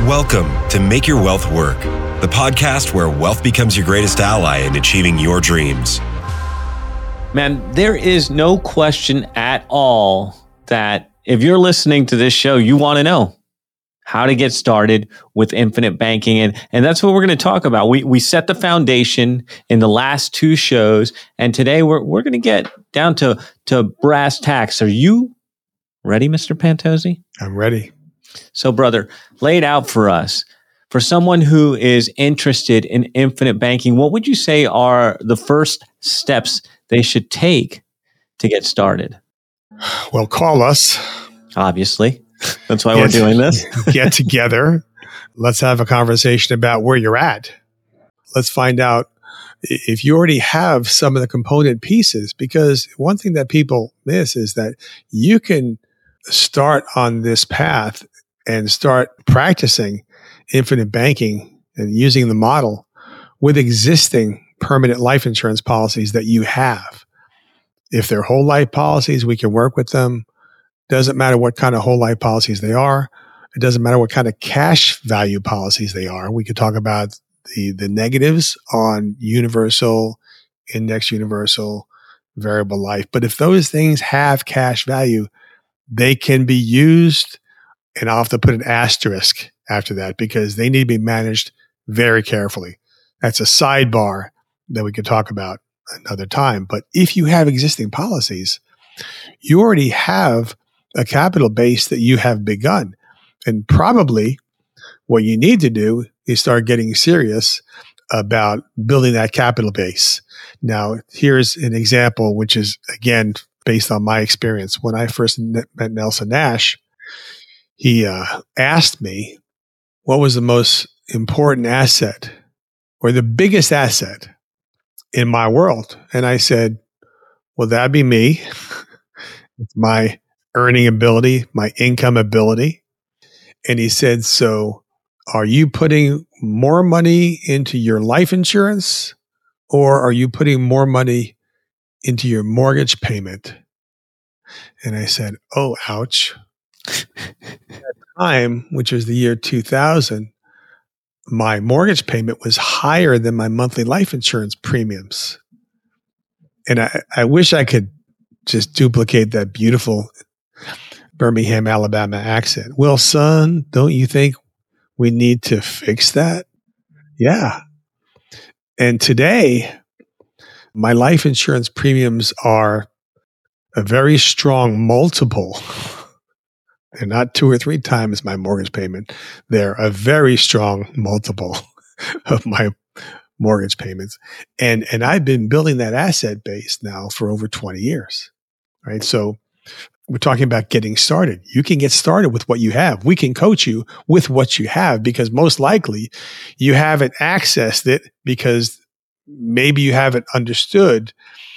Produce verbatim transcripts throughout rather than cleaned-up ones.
Welcome to Make Your Wealth Work, the podcast where wealth becomes your greatest ally in achieving your dreams. Man, there is no question at all that if you're listening to this show, you want to know how to get started with infinite banking. And, and that's what we're going to talk about. We we set the foundation in the last two shows. And today we're we're going to get down to, to brass tacks. Are you ready, Mister Pantozzi? I'm ready. So, brother, lay it out for us. For someone who is interested in infinite banking, what would you say are the first steps they should take to get started? Well, call us. Obviously. That's why get, we're doing this. Get together. Let's have a conversation about where you're at. Let's find out if you already have some of the component pieces, because one thing that people miss is that you can start on this path and start practicing infinite banking and using the model with existing permanent life insurance policies that you have. If they're whole life policies, we can work with them. Doesn't matter what kind of whole life policies they are. It doesn't matter what kind of cash value policies they are. We could talk about the, the negatives on universal, index universal, variable life. But if those things have cash value, they can be used, and I'll have to put an asterisk after that because they need to be managed very carefully. That's a sidebar that we could talk about another time. But if you have existing policies, you already have a capital base that you have begun. And probably what you need to do is start getting serious about building that capital base. Now, here's an example, which is, again, based on my experience. When I first met Nelson Nash, he uh, asked me what was the most important asset or the biggest asset in my world. And I said, well, that'd be me. It's my earning ability, my income ability. And he said, so are you putting more money into your life insurance, or are you putting more money into your mortgage payment? And I said, oh, ouch. At that time, which was the year two thousand, my mortgage payment was higher than my monthly life insurance premiums. And I, I wish I could just duplicate that beautiful Birmingham, Alabama accent. Well, son, don't you think we need to fix that? Yeah. And today, my life insurance premiums are a very strong multiple. They're not two or three times my mortgage payment. They're a very strong multiple of my mortgage payments. And, and I've been building that asset base now for over twenty years, right? So we're talking about getting started. You can get started with what you have. We can coach you with what you have because most likely you haven't accessed it because maybe you haven't understood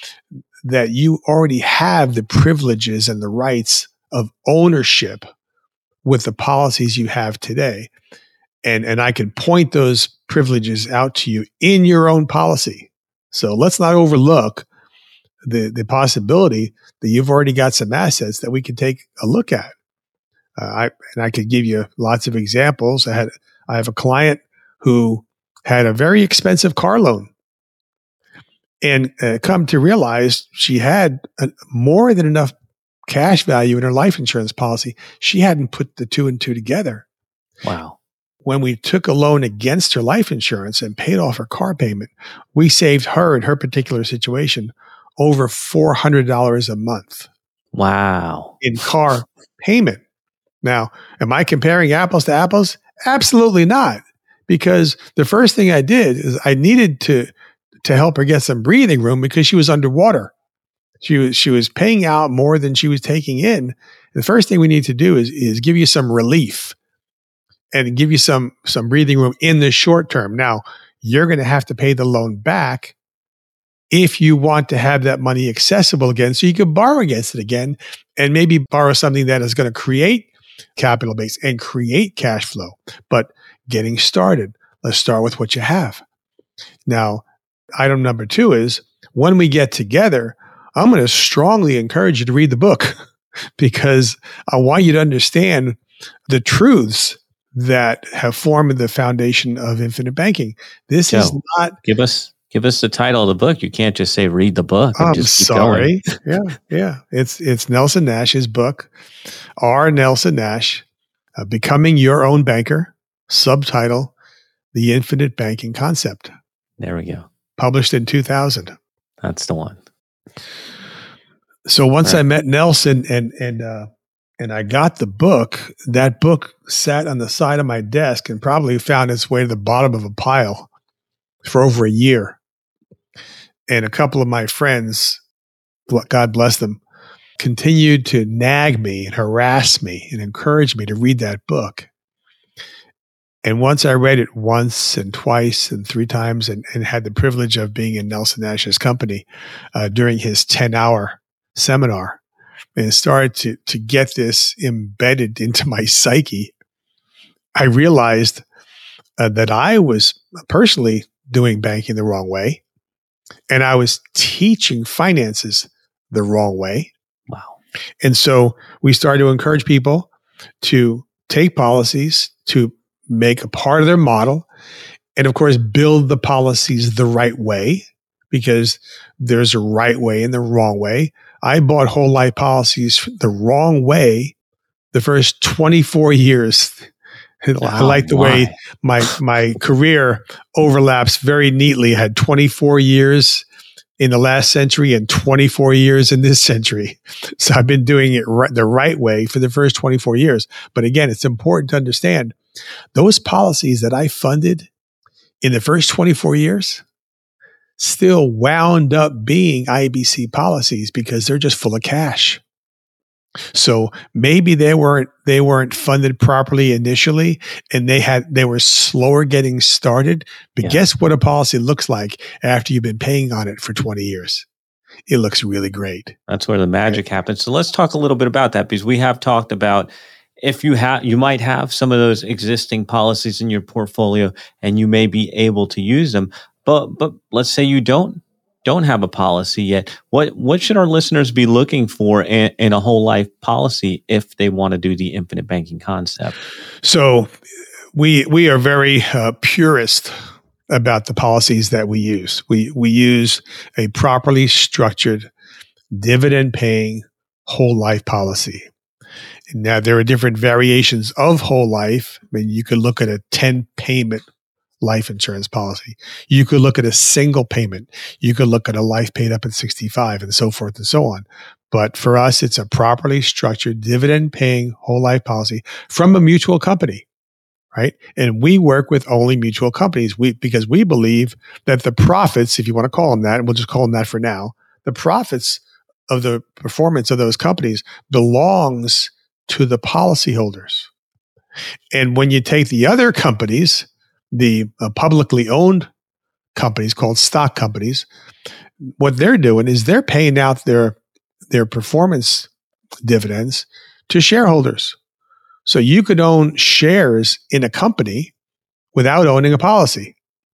that you already have the privileges and the rights of ownership with the policies you have today. And, and I can point those privileges out to you in your own policy. So let's not overlook the, the possibility that you've already got some assets that we can take a look at. Uh, I, and I could give you lots of examples. I had, I have a client who had a very expensive car loan and uh, come to realize she had a, more than enough cash value in her life insurance policy. She hadn't put the two and two together. Wow. When we took a loan against her life insurance and paid off her car payment, we saved her in her particular situation over four hundred dollars a month. Wow. In car payment. Now, am I comparing apples to apples? Absolutely not. Because the first thing I did is I needed to, to help her get some breathing room because she was underwater. She was, she was paying out more than she was taking in. The first thing we need to do is, is give you some relief and give you some, some breathing room in the short term. Now, you're going to have to pay the loan back if you want to have that money accessible again, so you can borrow against it again and maybe borrow something that is going to create capital base and create cash flow. But getting started, let's start with what you have. Now, item number two is when we get together, I'm going to strongly encourage you to read the book because I want you to understand the truths that have formed the foundation of infinite banking. This Joe, is not. Give us give us the title of the book. You can't just say read the book. And I'm just keep sorry. Going. yeah, yeah. It's it's Nelson Nash's book, R. Nelson Nash, uh, Becoming Your Own Banker. Subtitle: The Infinite Banking Concept. There we go. Published in two thousand. That's the one. So once right. I met Nelson and and uh, and I got the book, that book sat on the side of my desk and probably found its way to the bottom of a pile for over a year. And a couple of my friends, God bless them, continued to nag me and harass me and encourage me to read that book. And once I read it once and twice and three times and, and had the privilege of being in Nelson Nash's company uh, during his ten-hour seminar and started to, to get this embedded into my psyche, I realized uh, that I was personally doing banking the wrong way, and I was teaching finances the wrong way. Wow. And so we started to encourage people to take policies, to make a part of their model, and of course, build the policies the right way, because there's a right way and the wrong way. I bought whole life policies the wrong way the first twenty-four years. Wow, I like the why? way my my career overlaps very neatly. I had twenty-four years in the last century and twenty-four years in this century. So I've been doing it right, the right way for the first twenty-four years. But again, it's important to understand those policies that I funded in the first twenty-four years still wound up being I B C policies because they're just full of cash. So maybe they weren't they weren't funded properly initially, and they had they were slower getting started. But yeah. Guess what a policy looks like after you've been paying on it for twenty years? It looks really great. That's where the magic right. happens. So let's talk a little bit about that, because we have talked about if you have you might have some of those existing policies in your portfolio and you may be able to use them. But but let's say you don't don't have a policy yet. What what should our listeners be looking for in, in a whole life policy if they want to do the infinite banking concept? So we we are very uh, purist about the policies that we use. We we use a properly structured, dividend paying whole life policy. Now there are different variations of whole life. I mean, you could look at a ten payment life insurance policy. You could look at a single payment. You could look at a life paid up at sixty-five and so forth and so on. But for us, it's a properly structured dividend paying whole life policy from a mutual company, right? And we work with only mutual companies we, because we believe that the profits, if you want to call them that, and we'll just call them that for now, the profits of the performance of those companies belongs to the policyholders. And when you take the other companies, the uh, publicly owned companies called stock companies, what they're doing is they're paying out their their performance dividends to shareholders. So you could own shares in a company without owning a policy.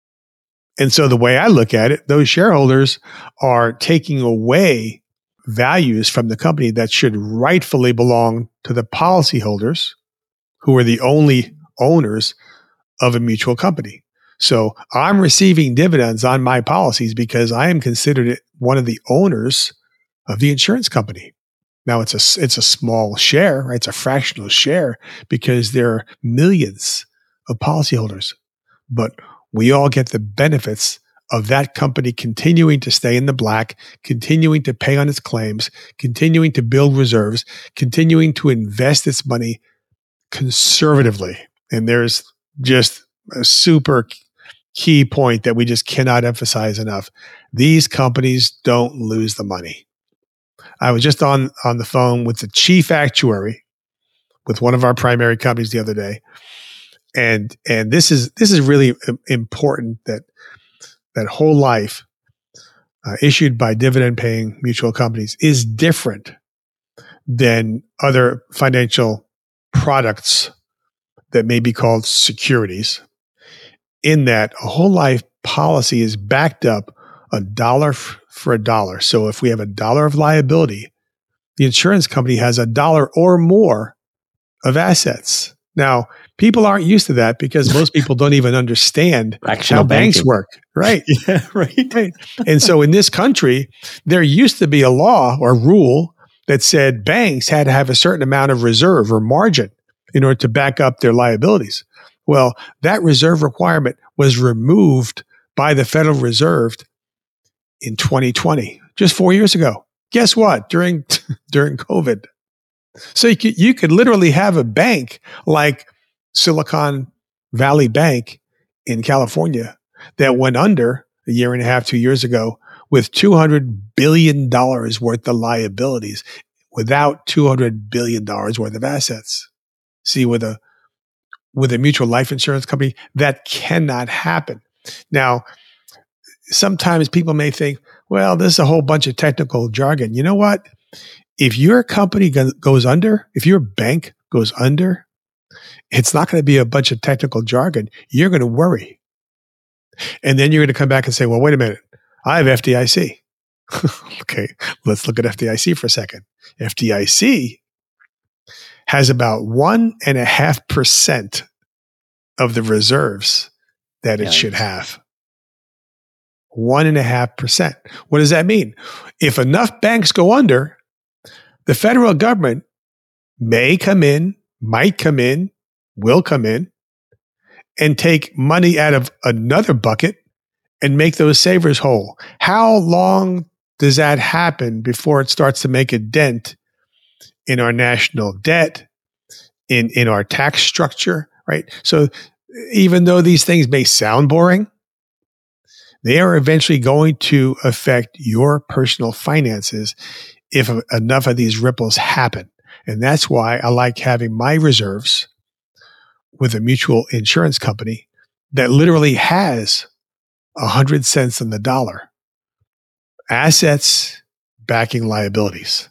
And so the way I look at it, those shareholders are taking away values from the company that should rightfully belong to the policyholders, who are the only owners of a mutual company. So I'm receiving dividends on my policies because I am considered one of the owners of the insurance company. Now it's a, it's a small share, right? It's a fractional share because there are millions of policyholders, but we all get the benefits of that company continuing to stay in the black, continuing to pay on its claims, continuing to build reserves, continuing to invest its money conservatively. And there's just a super key point that we just cannot emphasize enough. These companies don't lose the money. I was just on, on the phone with the chief actuary with one of our primary companies the other day. And, and this is, this is really important that, that whole life uh, issued by dividend paying mutual companies is different than other financial products that may be called securities, in that a whole life policy is backed up a dollar f- for a dollar. So if we have a dollar of liability, the insurance company has a dollar or more of assets. Now, People aren't used to that because most people don't even understand Fractional how banks banking. work. Right. Yeah, right. Right. And so in this country, there used to be a law or rule that said banks had to have a certain amount of reserve or margin in order to back up their liabilities. Well, that reserve requirement was removed by the Federal Reserve in twenty twenty, just four years ago. Guess what? During during COVID. So you could, you could literally have a bank like Silicon Valley Bank in California that went under a year and a half, two years ago with two hundred billion dollars worth of liabilities without two hundred billion dollars worth of assets. See, with a with a mutual life insurance company, that cannot happen. Now, sometimes people may think, well, this is a whole bunch of technical jargon. You know what? If your company go- goes under, if your bank goes under, it's not going to be a bunch of technical jargon. You're going to worry. And then you're going to come back and say, well, wait a minute. I have F D I C. Okay, let's look at F D I C for a second. F D I C has about one and a half percent of the reserves that it Yeah. should have. One and a half percent. What does that mean? If enough banks go under, the federal government may come in, might come in, will come in, and take money out of another bucket and make those savers whole. How long does that happen before it starts to make a dent in our national debt, in, in our tax structure, right? So even though these things may sound boring, they are eventually going to affect your personal finances if enough of these ripples happen. And that's why I like having my reserves with a mutual insurance company that literally has a hundred cents on the dollar. Assets backing liabilities.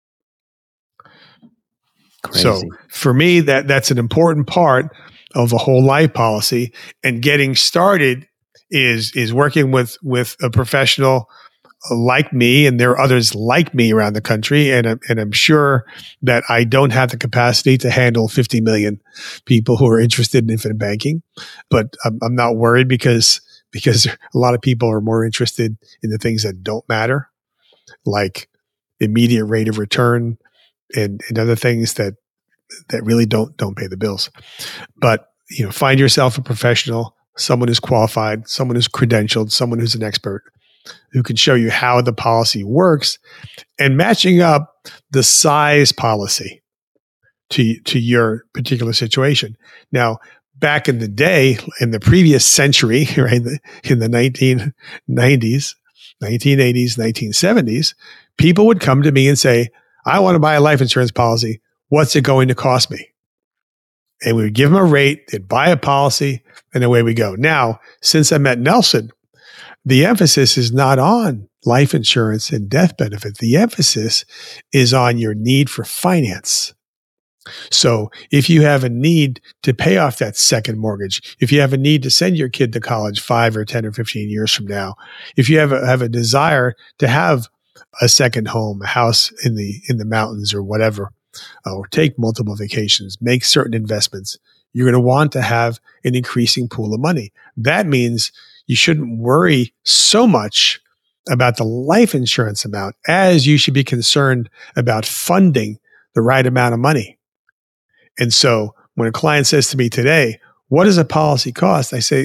Crazy. So for me, that that's an important part of a whole life policy. And getting started is is working with with a professional like me, and there are others like me around the country. And I'm, and I'm sure that I don't have the capacity to handle fifty million people who are interested in infinite banking, but I'm, I'm not worried because because a lot of people are more interested in the things that don't matter, like immediate rate of return and, and other things that that really don't don't pay the bills. But you know, find yourself a professional, someone who's qualified, someone who's credentialed, someone who's an expert who can show you how the policy works, and matching up the size policy to to your particular situation. Now, back in the day, in the previous century, right, in the nineteen nineties, nineteen eighties, nineteen seventies, people would come to me and say, I want to buy a life insurance policy. What's it going to cost me? And we would give them a rate, they'd buy a policy, and away we go. Now, since I met Nelson, the emphasis is not on life insurance and death benefit. The emphasis is on your need for finance. So if you have a need to pay off that second mortgage, if you have a need to send your kid to college five or ten or fifteen years from now, if you have a, have a desire to have a second home, a house in the in the mountains or whatever, uh, or take multiple vacations, make certain investments, you're going to want to have an increasing pool of money. That means you shouldn't worry so much about the life insurance amount as you should be concerned about funding the right amount of money. And so when a client says to me today, what does a policy cost? I say,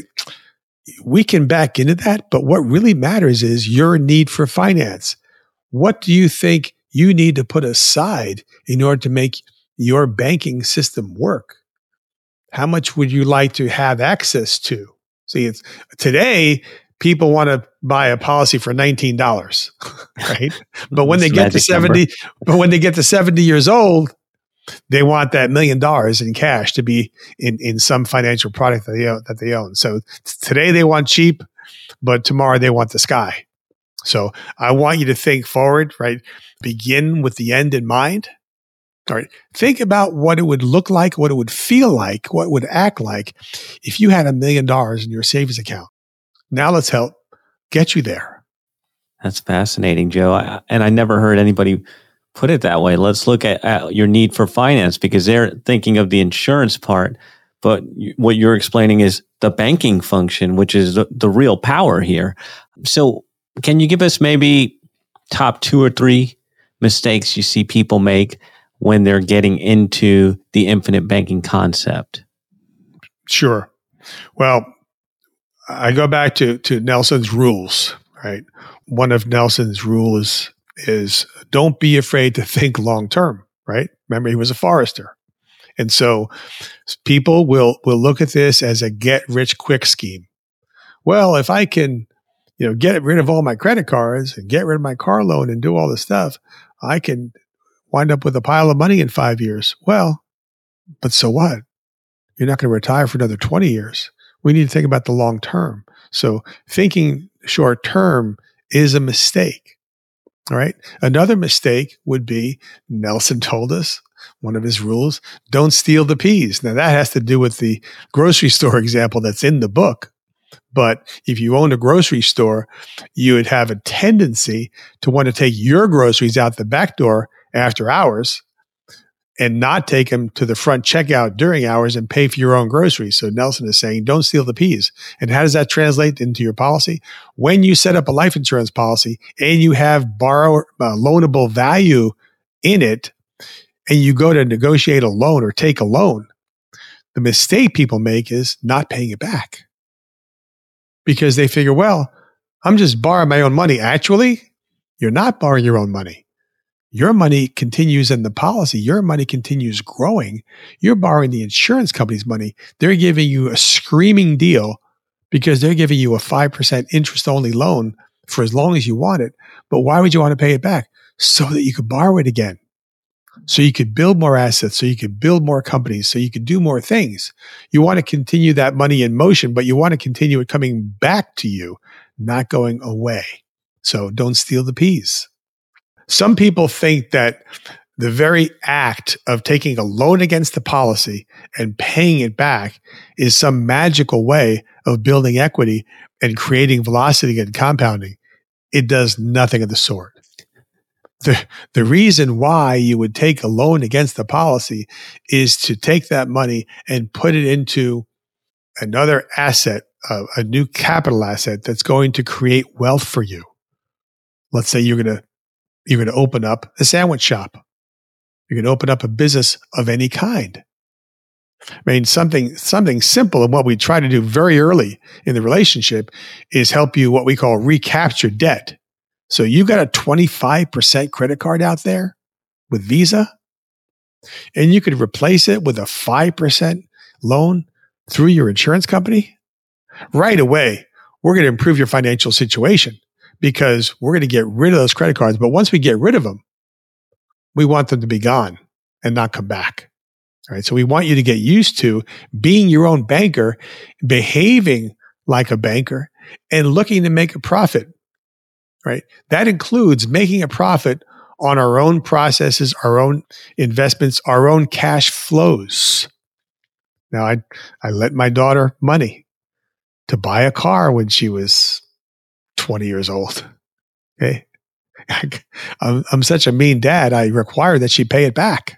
we can back into that, but what really matters is your need for finance. What do you think you need to put aside in order to make your banking system work? How much would you like to have access to? See, it's today, people want to buy a policy for nineteen dollars, right? But when they get to seventy, number. but when they get to seventy years old, they want that million dollars in cash to be in, in some financial product that they own, that they own. So today they want cheap, but tomorrow they want the sky. So I want you to think forward, right? Begin with the end in mind. All right. Think about what it would look like, what it would feel like, what it would act like if you had a million dollars in your savings account. Now let's help get you there. That's fascinating, Joe. I, and I never heard anybody put it that way. Let's look at, at your need for finance, because they're thinking of the insurance part. But what you're explaining is the banking function, which is the, the real power here. So can you give us maybe top two or three mistakes you see people make when they're getting into the infinite banking concept? Sure. Well, I go back to, to Nelson's rules, right? One of Nelson's rules is, is don't be afraid to think long term, right? Remember, he was a forester. And so people will, will look at this as a get rich quick scheme. Well, if I can, you know, get rid of all my credit cards and get rid of my car loan and do all this stuff, I can wind up with a pile of money in five years. Well, but so what? You're not going to retire for another twenty years. We need to think about the long term. So thinking short term is a mistake. All right. Another mistake would be Nelson told us, one of his rules, don't steal the peas. Now that has to do with the grocery store example that's in the book. But if you owned a grocery store, you would have a tendency to want to take your groceries out the back door after hours and not take them to the front checkout during hours and pay for your own groceries. So Nelson is saying, don't steal the peas. And how does that translate into your policy? When you set up a life insurance policy and you have borrow uh, loanable value in it, and you go to negotiate a loan or take a loan, the mistake people make is not paying it back. Because they figure, well, I'm just borrowing my own money. Actually, you're not borrowing your own money. Your money continues in the policy. Your money continues growing. You're borrowing the insurance company's money. They're giving you a screaming deal because they're giving you a five percent interest-only loan for as long as you want it. But why would you want to pay it back? So that you could borrow it again. So you could build more assets, so you could build more companies, so you could do more things. You want to continue that money in motion, but you want to continue it coming back to you, not going away. So don't steal the peas. Some people think that the very act of taking a loan against the policy and paying it back is some magical way of building equity and creating velocity and compounding. It does nothing of the sort. The, the reason why you would take a loan against the policy is to take that money and put it into another asset, uh, a new capital asset that's going to create wealth for you. Let's say you're going to you're going to open up a sandwich shop. You're going to open up a business of any kind. I mean, something something simple, and what we try to do very early in the relationship is help you what we call recapture debt. So you got a twenty-five percent credit card out there with Visa, and you could replace it with a five percent loan through your insurance company. Right away, we're going to improve your financial situation because we're going to get rid of those credit cards. But once we get rid of them, we want them to be gone and not come back. All right. So we want you to get used to being your own banker, behaving like a banker, and looking to make a profit. Right. That includes making a profit on our own processes, our own investments, our own cash flows. Now, I I lent my daughter money to buy a car when she was twenty years old. Okay. I'm, I'm such a mean dad. I required that she pay it back.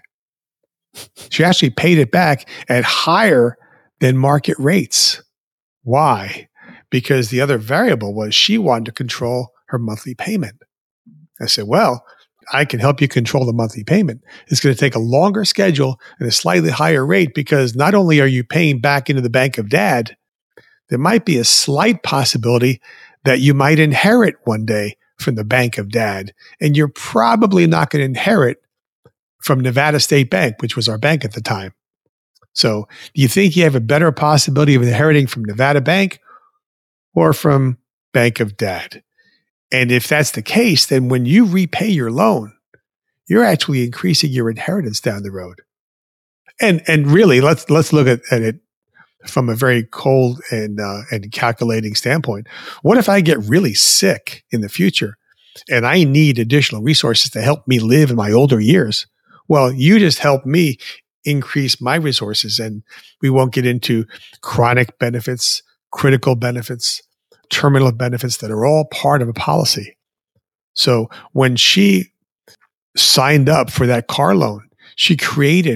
She actually paid it back at higher than market rates. Why? Because the other variable was she wanted to control her monthly payment. I said, well, I can help you control the monthly payment. It's going to take a longer schedule and a slightly higher rate because not only are you paying back into the bank of dad, there might be a slight possibility that you might inherit one day from the bank of dad. And you're probably not going to inherit from Nevada State Bank, which was our bank at the time. So do you think you have a better possibility of inheriting from Nevada Bank or from Bank of Dad? And if that's the case, then when you repay your loan, you're actually increasing your inheritance down the road. And and really, let's let's look at, at it from a very cold and uh, and calculating standpoint. What if I get really sick in the future and I need additional resources to help me live in my older years? Well, you just help me increase my resources, and we won't get into chronic benefits, critical benefits, terminal benefits that are all part of a policy. So when she signed up for that car loan, she created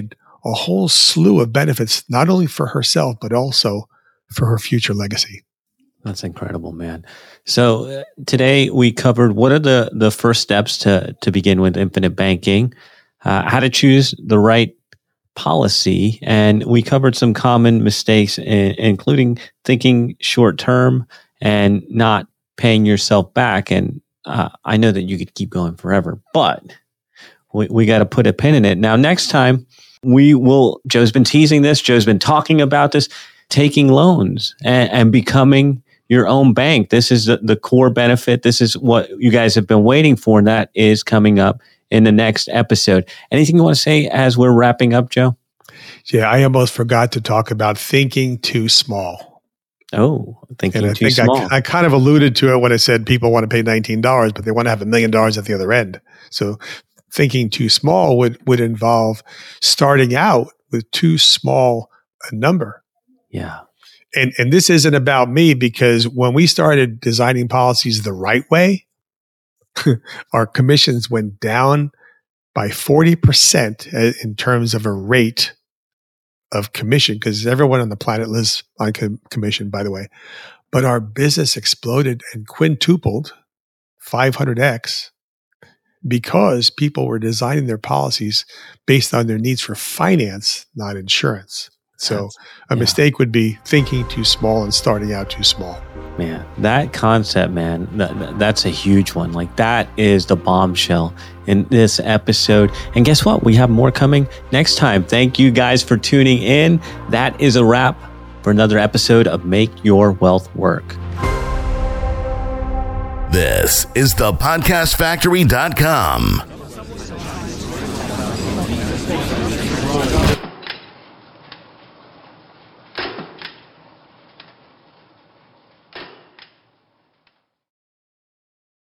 a whole slew of benefits, not only for herself, but also for her future legacy. That's incredible, man. So uh, today we covered what are the, the first steps to, to begin with infinite banking, uh, how to choose the right policy, and we covered some common mistakes, in, including thinking short term and not paying yourself back. And uh, I know that you could keep going forever, but we, we got to put a pin in it. Now, next time we will, Joe's been teasing this, Joe's been talking about this, taking loans and, and becoming your own bank. This is the, the core benefit. This is what you guys have been waiting for, and that is coming up in the next episode. Anything you want to say as we're wrapping up, Joe? Yeah, I almost forgot to talk about thinking too small. Oh, thinking and I too think small. I, I kind of alluded to it when I said people want to pay nineteen dollars, but they want to have a million dollars at the other end. So thinking too small would, would involve starting out with too small a number. Yeah. And and this isn't about me, because when we started designing policies the right way, our commissions went down by forty percent in terms of a rate of commission, because everyone on the planet lives on com- commission, by the way. But our business exploded and quintupled, five hundred x, because people were designing their policies based on their needs for finance, not insurance. So That's, a yeah. mistake would be thinking too small and starting out too small. Man, that concept, man, that, that's a huge one. Like, that is the bombshell in this episode. And guess what? We have more coming next time. Thank you guys for tuning in. That is a wrap for another episode of Make Your Wealth Work. This is the podcast factory dot com.